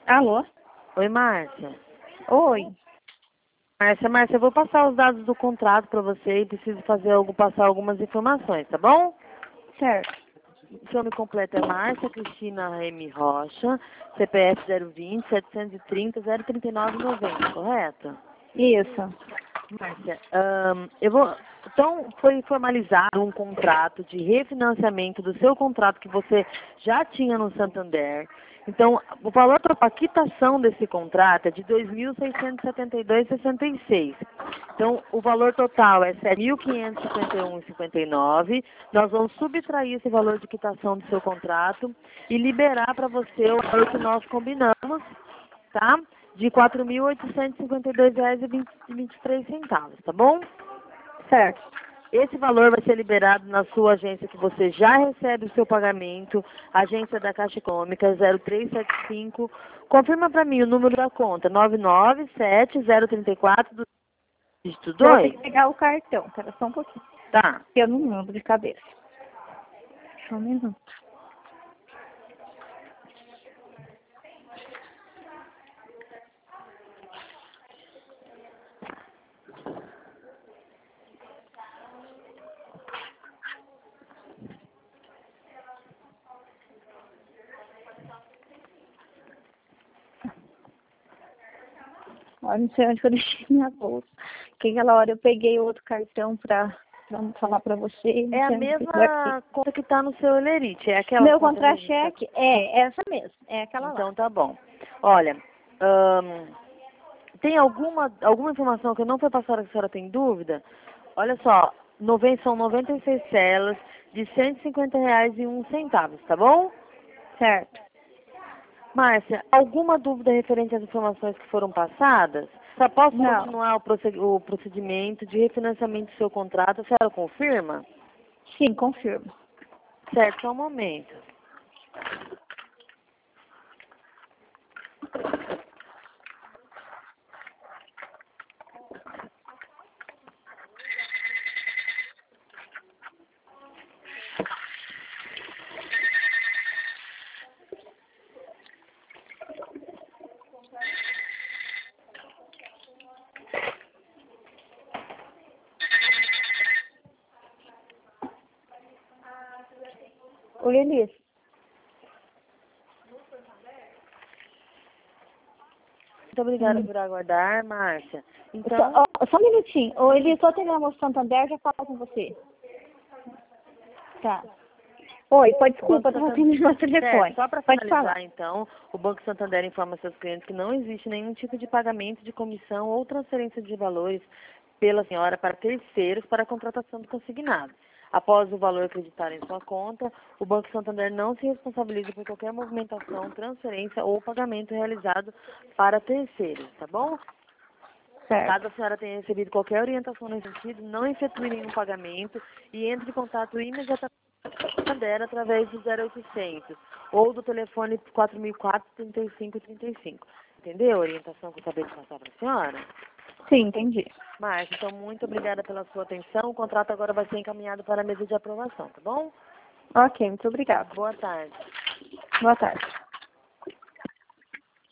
Alô? Oi, Márcia. Oi. Márcia, eu vou passar os dados do contrato para você e preciso passar algumas informações, tá bom? Certo. Seu nome completo é Márcia Cristina M. Rocha, CPF 020 730 039 90, correto? Isso. Márcia, então, foi formalizado um contrato de refinanciamento do seu contrato que você já tinha no Santander. Então, o valor para a quitação desse contrato é de R$ 2.672,66. Então, o valor total é R$ 7.551,59. Nós vamos subtrair esse valor de quitação do seu contrato e liberar para você o valor que nós combinamos, tá? De R$ 4.852,23, tá bom? Certo. Esse valor vai ser liberado na sua agência que você já recebe o seu pagamento, agência da Caixa Econômica 0375. Confirma para mim o número da conta, 997-034 do dígito Vou ter 2. que pegar o cartão. Espera só um pouquinho. Tá. Eu não lembro de cabeça. Só um minuto. Olha, não sei onde que eu deixei minha bolsa. Porque aquela hora eu peguei outro cartão pra falar pra você. É a mesma conta que está no seu Elerite, é aquela Meu conta contra-cheque é essa mesmo. É aquela lá. Então tá bom. Olha, tem alguma informação que não foi passada que a senhora tem dúvida? Olha só, são 96 células de R$ 150,01, tá bom? Certo. Márcia, alguma dúvida referente às informações que foram passadas? Só posso Não. continuar o procedimento de refinanciamento do seu contrato? A senhora confirma? Sim, confirmo. Certo, só um momento. Oi, Elis. Muito obrigada por aguardar, Márcia. Então, Só um minutinho. Ô, Elis, só terminar o Santander, já falo com você. Tá. Oi, pode, desculpa, eu tava atendendo meu telefone. certo, só para Pode finalizar, falar. então, o Banco Santander informa seus clientes que não existe nenhum tipo de pagamento de comissão ou transferência de valores pela senhora para terceiros para a contratação do consignado. Após o valor acreditado em sua conta, o Banco Santander não se responsabiliza por qualquer movimentação, transferência ou pagamento realizado para terceiros, tá bom? Certo. Caso a senhora tenha recebido qualquer orientação nesse sentido, não efetue nenhum pagamento e entre em contato imediatamente Santander através do 0800 ou do telefone 4004-3535. Entendeu a orientação que eu acabei de passar para a senhora? Sim, entendi. Márcia, então muito obrigada pela sua atenção. O contrato agora vai ser encaminhado para a mesa de aprovação, tá bom? Ok, muito obrigada. Boa tarde. Boa tarde.